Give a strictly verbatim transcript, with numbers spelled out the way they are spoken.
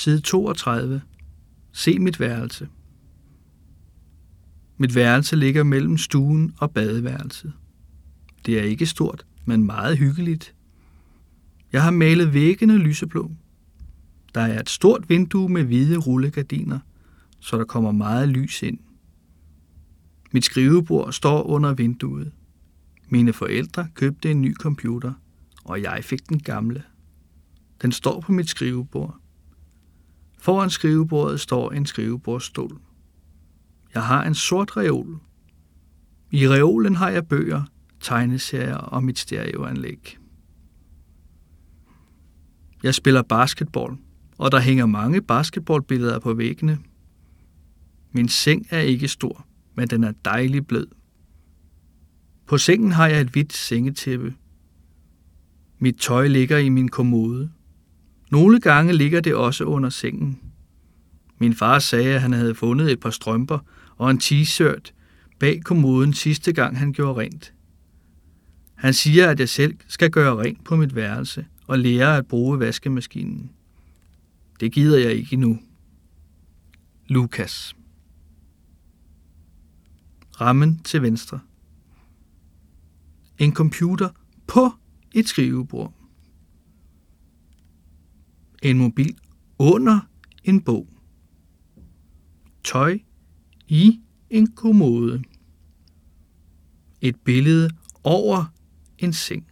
side toogtredive. Se mit værelse. Mit værelse ligger mellem stuen og badeværelset. Det er ikke stort, men meget hyggeligt. Jeg har malet væggene lyseblå. Der er et stort vindue med hvide rullegardiner, så der kommer meget lys ind. Mit skrivebord står under vinduet. Mine forældre købte en ny computer, og jeg fik den gamle. Den står på mit skrivebord. Foran skrivebordet står en skrivebordsstol. Jeg har en sort reol. I reolen har jeg bøger, tegneserier og mit stereoanlæg. Jeg spiller basketball, og der hænger mange basketballbilleder på væggene. Min seng er ikke stor, men den er dejlig blød. På sengen har jeg et hvidt sengetæppe. Mit tøj ligger i min kommode. Nogle gange ligger det også under sengen. Min far sagde, at han havde fundet et par strømper og en t-shirt bag kommoden sidste gang han gjorde rent. Han siger, at jeg selv skal gøre rent på mit værelse og lære at bruge vaskemaskinen. Det gider jeg ikke endnu. Lukas. Rammen til venstre. En computer på et skrivebord. En mobil under en bog. Tøj i en kommode. Et billede over en seng.